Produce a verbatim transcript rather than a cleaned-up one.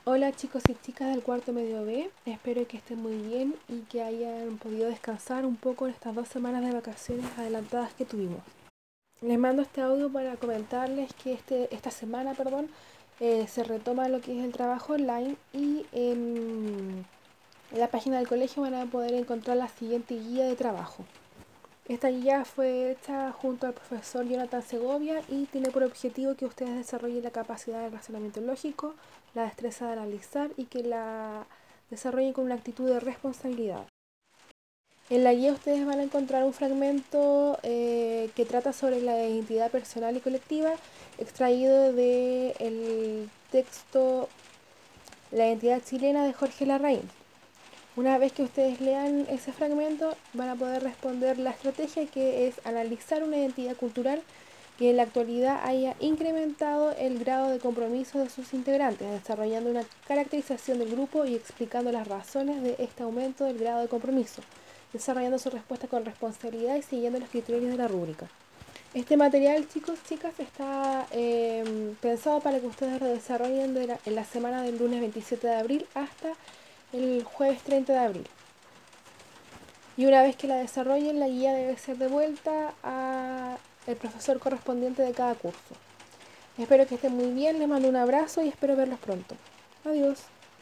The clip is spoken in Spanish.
Hola chicos y chicas del cuarto medio B, espero que estén muy bien y que hayan podido descansar un poco en estas dos semanas de vacaciones adelantadas que tuvimos. Les mando este audio para comentarles que este, esta semana perdón, eh, se retoma lo que es el trabajo online y en la página del colegio van a poder encontrar la siguiente guía de trabajo. Esta guía fue hecha junto al profesor Jonathan Segovia y tiene por objetivo que ustedes desarrollen la capacidad de razonamiento lógico, la destreza de analizar y que la desarrollen con una actitud de responsabilidad. En la guía ustedes van a encontrar un fragmento eh, que trata sobre la identidad personal y colectiva, extraído del texto La identidad chilena de Jorge Larraín. Una vez que ustedes lean ese fragmento, van a poder responder la estrategia, que es analizar una identidad cultural que en la actualidad haya incrementado el grado de compromiso de sus integrantes, desarrollando una caracterización del grupo y explicando las razones de este aumento del grado de compromiso, desarrollando su respuesta con responsabilidad y siguiendo los criterios de la rúbrica. Este material, chicos, chicas, está eh, pensado para que ustedes lo desarrollen de la, en la semana del lunes veintisiete de abril hasta el jueves treinta de abril. Y una vez que la desarrollen, la guía debe ser devuelta al profesor correspondiente de cada curso. Espero que estén muy bien, les mando un abrazo y espero verlos pronto. Adiós.